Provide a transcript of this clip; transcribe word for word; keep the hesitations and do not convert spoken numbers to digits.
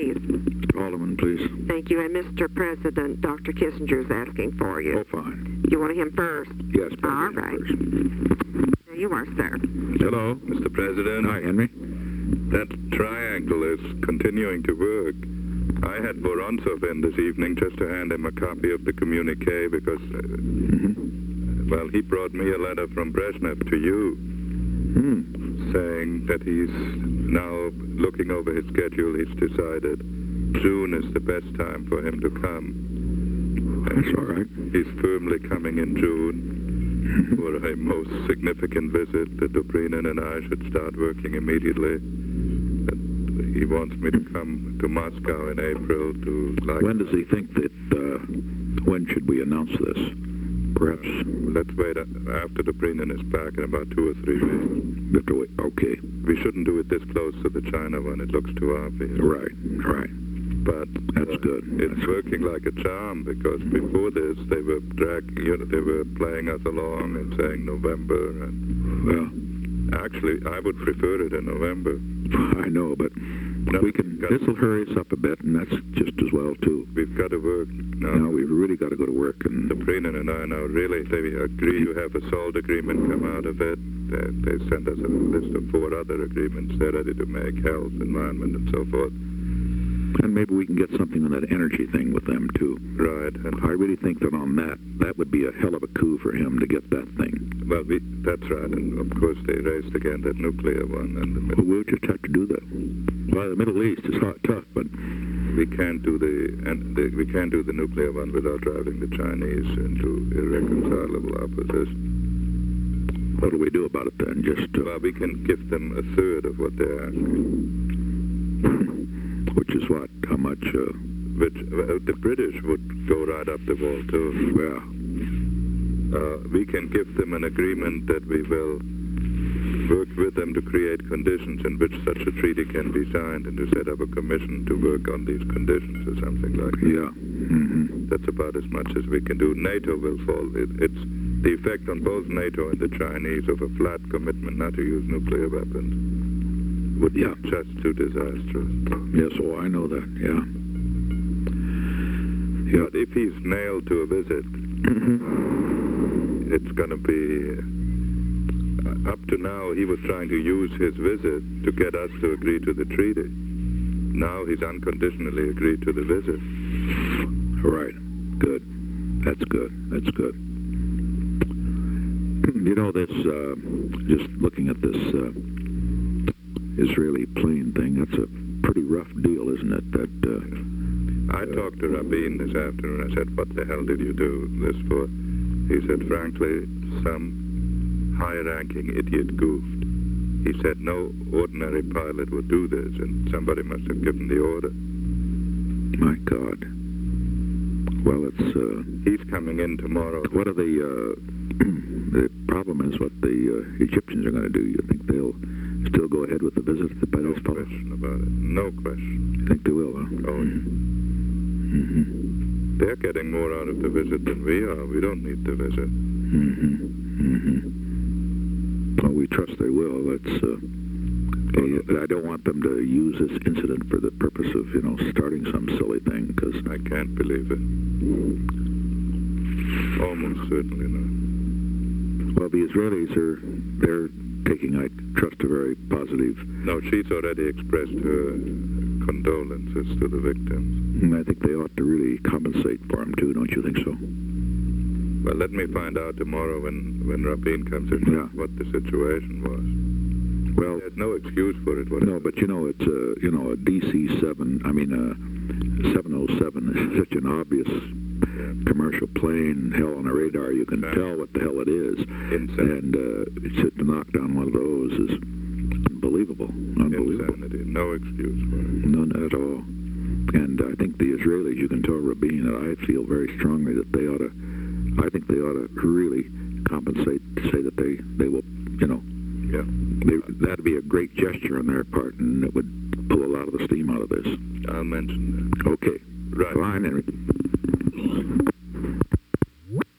please? Alderman, please. Thank you. And Mister President, Doctor Kissinger is asking for you. Oh, fine. You want him first? Yes, President. All right. First. There you are, sir. Hello, Mister President. Hi, Henry. That triangle is continuing to work. I had Vorontsov in this evening just to hand him a copy of the communique because, uh, Mm-hmm. well, he brought me a letter from Brezhnev to you Hmm. saying that he's now looking over his schedule. He's decided June is the best time for him to come. And That's all right. He's firmly coming in June for a most significant visit. That Dobrynin and I should start working immediately. And he wants me to come to Moscow in April to like... When does he think that, uh, when should we announce this? Perhaps... Let's wait after Dobrynin is back in about two or three weeks. We have to wait. Okay. We shouldn't do it this close to the China one. It looks too obvious. Right, right. But That's uh, good. It's That's working like a charm because before this they were dragging, you know, they were playing us along and saying November. And Well, actually, I would prefer it in November. I know, but No, we can... got- This will hurry us up a bit, and that's just as well, too. We've got to work now. Now, we've really got to go to work, and... Dobrynin and I now really they agree to have a salt agreement come out of it. They, they sent us a list of four other agreements they're ready to make: health, environment, and so forth. And maybe we can get something on that energy thing with them, too. Right. And I really think that on that, that would be a hell of a coup for him to get that thing. well, we, that's right. And of course, they raised again that nuclear one. And the, But we'll just have to do that. Well, the Middle East is not tough, but we can't do the and the, we can't do the nuclear one without driving the Chinese into irreconcilable opposition. what do we do about it then? Just, uh, Well, we can give them a third of what they're asking. which is what? How much? Uh, Which uh, the British would go right up the wall too. well, Uh, we can give them an agreement that we will work with them to create conditions in which such a treaty can be signed and to set up a commission to work on these conditions or something like that. yeah. Mm-hmm. That's about as much as we can do. NATO will fall. It, it's the effect on both NATO and the Chinese of a flat commitment not to use nuclear weapons would be Yeah. just too disastrous. Yes, oh, I know that, yeah. Yeah. But if he's nailed to a visit, Mm-hmm. it's going to be... Uh, up to now, he was trying to use his visit to get us to agree to the treaty. Now he's unconditionally agreed to the visit. Right. Good. That's good. That's good. You know, this, uh, just looking at this uh, Israeli plane thing, that's a pretty rough deal, isn't it? That, uh, I talked to Rabin this afternoon. I said, what the hell did you do this for? He said, frankly, some high-ranking idiot goofed. He said no ordinary pilot would do this, and somebody must have given the order. my God. Well, it's, uh, He's coming in tomorrow. what are the, uh, the problem is what the uh, Egyptians are going to do. You think they'll still go ahead with the visit by No this fellow? question about it. No question. You think they will, huh? Oh, yeah. Mm-hmm. They're getting more out of the visit than we are. We don't need the visit. Mm-hmm. Mm-hmm. Well, we trust they will. That's, uh, they, I don't want them to use this incident for the purpose of, you know, starting some silly thing, because... I can't believe it. Almost certainly not. Well, the Israelis are, they're taking, I trust, a very positive... No, she's already expressed her condolences to the victims. And I think they ought to really compensate for them, too, don't you think so? Well, let me find out tomorrow when, when Rabin comes in Yeah. what the situation was. Well, There's no excuse for it. no, but you know, it's a, you know, a D C seven, I mean, a seven oh seven is such an obvious Yeah. commercial plane, hell, on a radar, you can Right. tell what the hell it is. Insanity. And uh, to knock down one of those is unbelievable, unbelievable. Insanity. No excuse for it. None at all. And I think the Israelis, you can tell Rabin that I feel very strongly that they ought to, I think they ought to really compensate to say that they, they will, you know, Yeah. they, that'd be a great gesture on their part, and it would pull a lot of the steam out of this. I'll mention Okay. that. Right. Fine, Henry.